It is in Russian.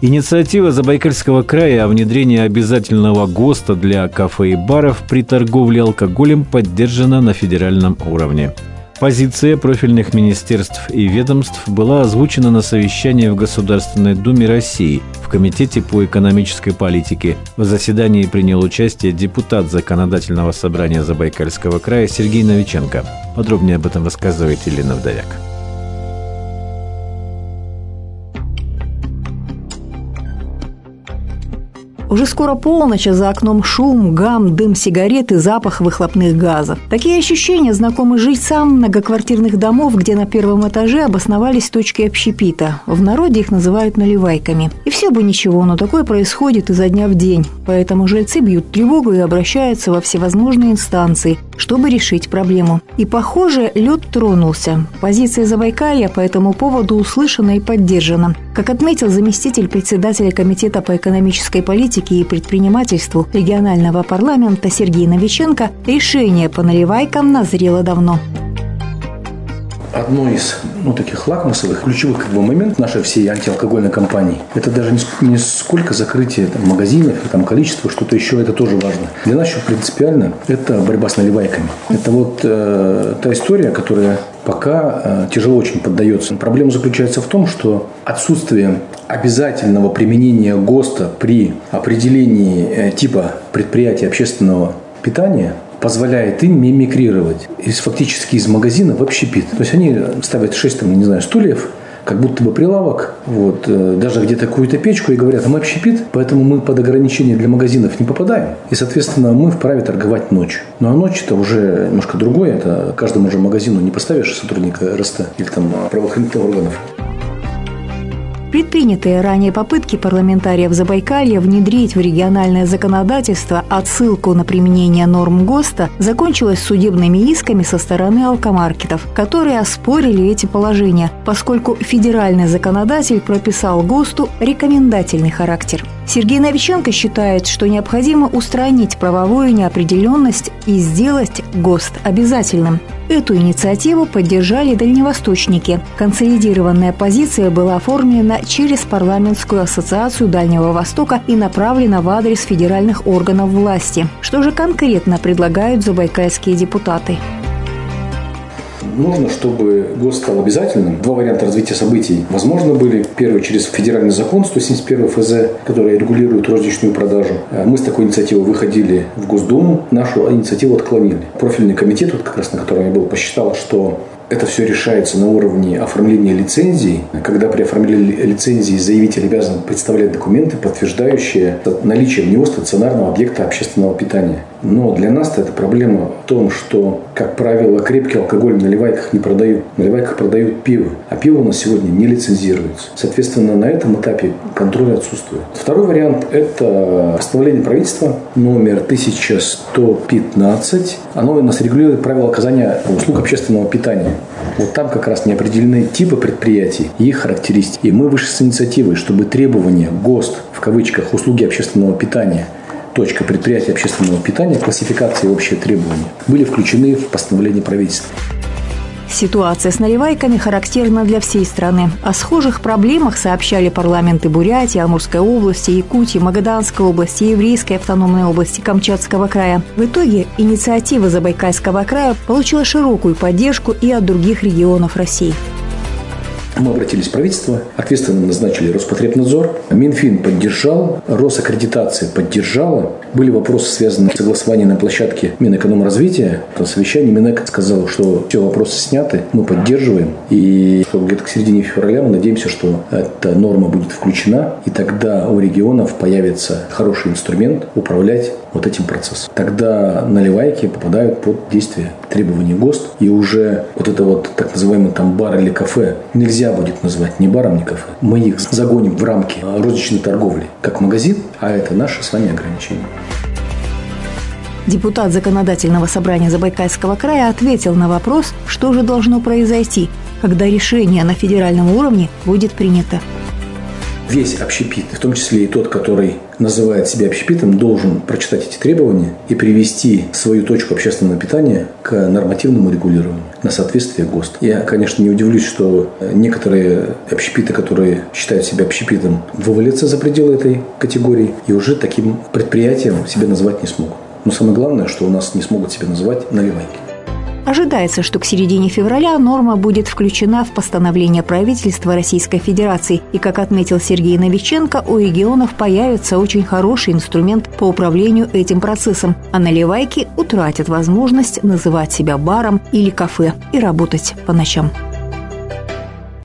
Инициатива Забайкальского края о внедрении обязательного ГОСТа для кафе и баров при торговле алкоголем поддержана на федеральном уровне. Позиция профильных министерств и ведомств была озвучена на совещании в Государственной Думе России в Комитете по экономической политике. В заседании принял участие депутат Законодательного собрания Забайкальского края Сергей Новиченко. Подробнее об этом рассказывает Елена Вдовяк. Уже скоро полночь, а за окном шум, гам, дым сигарет и запах выхлопных газов. Такие ощущения знакомы жильцам многоквартирных домов, где на первом этаже обосновались точки общепита. В народе их называют наливайками. И все бы ничего, но такое происходит изо дня в день. Поэтому жильцы бьют тревогу и обращаются во всевозможные инстанции, чтобы решить проблему. И, похоже, лед тронулся. Позиция Забайкалья по этому поводу услышана и поддержана. Как отметил заместитель председателя Комитета по экономической политике и предпринимательству регионального парламента Сергей Новиченко, решение по наливайкам назрело давно. Одно из таких лакмусовых, ключевых моментов нашей всей антиалкогольной кампании – это даже не сколько закрытие магазинов, количество, что-то еще, это тоже важно. Для нас еще принципиально это борьба с наливайками. Это та история, которая пока тяжело очень поддается. Проблема заключается в том, что отсутствие обязательного применения ГОСТа при определении типа предприятия общественного питания позволяет им мимикрировать фактически из магазина в общепит. То есть они ставят 6 стульев, как будто бы прилавок, даже где-то какую-то печку, и говорят, мы общепит, поэтому мы под ограничения для магазинов не попадаем. И, соответственно, мы вправе торговать ночью. Ну, а ночь это уже немножко другое. Это каждому же магазину не поставишь сотрудника РСТ или правоохранительных органов. Предпринятые ранее попытки парламентариев Забайкалья внедрить в региональное законодательство отсылку на применение норм ГОСТа закончилась судебными исками со стороны алкомаркетов, которые оспорили эти положения, поскольку федеральный законодатель прописал ГОСТу рекомендательный характер. Сергей Новиченко считает, что необходимо устранить правовую неопределенность и сделать ГОСТ обязательным. Эту инициативу поддержали дальневосточники. Консолидированная позиция была оформлена через парламентскую ассоциацию Дальнего Востока и направлена в адрес федеральных органов власти. Что же конкретно предлагают забайкальские депутаты? Нужно, чтобы ГОСТ стал обязательным. Два варианта развития событий возможно были. Первый через федеральный закон 171 ФЗ, который регулирует розничную продажу. Мы с такой инициативой выходили в Госдуму, нашу инициативу отклонили. Профильный комитет, как раз на котором я был, посчитал, что это все решается на уровне оформления лицензий, когда при оформлении лицензии заявитель обязан представлять документы, подтверждающие наличие в него стационарного объекта общественного питания. Но для нас эта проблема в том, что, как правило, крепкий алкоголь в наливайках не продают. В наливайках продают пиво. А пиво у нас сегодня не лицензируется. Соответственно, на этом этапе контроль отсутствует. Второй вариант – это постановление правительства номер 1115. Оно у нас регулирует правила оказания услуг общественного питания. Там как раз не определены типы предприятий и их характеристики. И мы вышли с инициативой, чтобы требования ГОСТ, в кавычках, услуги общественного питания, точка предприятия общественного питания, классификации и общие требования, были включены в постановление правительства. Ситуация с наливайками характерна для всей страны. О схожих проблемах сообщали парламенты Бурятии, Амурской области, Якутии, Магаданской области, Еврейской автономной области, Камчатского края. В итоге инициатива Забайкальского края получила широкую поддержку и от других регионов России. Мы обратились в правительство, ответственно назначили Роспотребнадзор. Минфин поддержал, Росаккредитация поддержала. Были вопросы, связанные с согласованием на площадке Минэкономразвития. На совещании Минэк сказал, что все вопросы сняты, мы поддерживаем. И где-то к середине февраля мы надеемся, что эта норма будет включена. И тогда у регионов появится хороший инструмент управлять этим процессом. Тогда наливайки попадают под действие требований ГОСТ. И уже это так называемый бар или кафе нельзя будет назвать ни баром, ни кафе. Мы их загоним в рамки розничной торговли, как магазин, а это наши с вами ограничения. Депутат Законодательного собрания Забайкальского края ответил на вопрос, что же должно произойти, когда решение на федеральном уровне будет принято. весь общепит, в том числе и тот, который называет себя общепитом, должен прочитать эти требования и привести свою точку общественного питания к нормативному регулированию на соответствие ГОСТ. Я, конечно, не удивлюсь, что некоторые общепиты, которые считают себя общепитом, вывалятся за пределы этой категории и уже таким предприятием себя назвать не смогут. Но самое главное, что у нас не смогут себя называть наливайки. Ожидается, что к середине февраля норма будет включена в постановление правительства Российской Федерации. И, как отметил Сергей Новиченко, у регионов появится очень хороший инструмент по управлению этим процессом, а наливайки утратят возможность называть себя баром или кафе и работать по ночам.